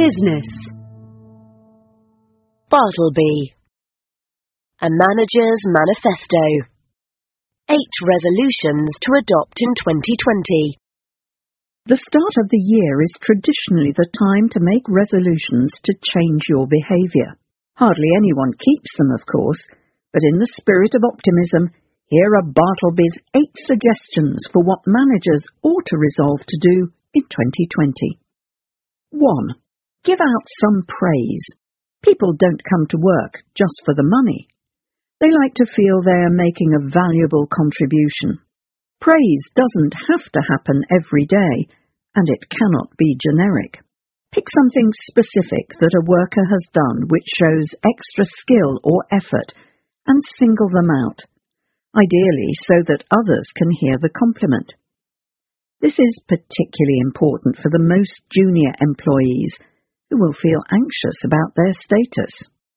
Business. Bartleby. A Manager's Manifesto. 8 resolutions to adopt in 2020. The start of the year is traditionally the time to make resolutions to change your behaviour. Hardly anyone keeps them, of course, but in the spirit of optimism, here are Bartleby's 8 suggestions for what managers ought to resolve to do in 2020. 1. Give out some praise. People don't come to work just for the money. They like to feel they are making a valuable contribution. Praise doesn't have to happen every day, and it cannot be generic. Pick something specific that a worker has done which shows extra skill or effort, and single them out, ideally so that others can hear the compliment. This is particularly important for the most junior employees, who will feel anxious about their status.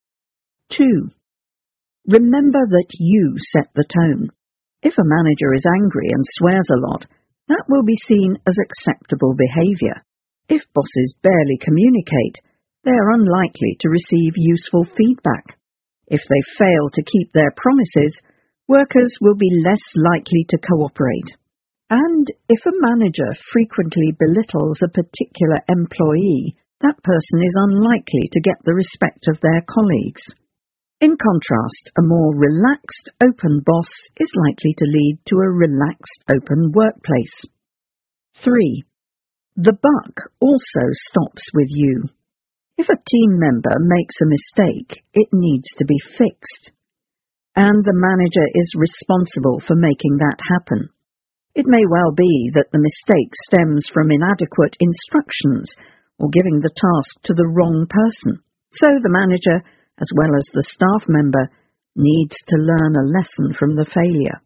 2. Remember that you set the tone. If a manager is angry and swears a lot, that will be seen as acceptable behaviour. If bosses barely communicate, they are unlikely to receive useful feedback. If they fail to keep their promises, workers will be less likely to cooperate. And if a manager frequently belittles a particular employee, that person is unlikely to get the respect of their colleagues. In contrast, a more relaxed, open boss is likely to lead to a relaxed, open workplace. 3. The buck also stops with you. If a team member makes a mistake, it needs to be fixed. And the manager is responsible for making that happen. It may well be that the mistake stems from inadequate instructions or giving the task to the wrong person. So the manager, as well as the staff member, needs to learn a lesson from the failure.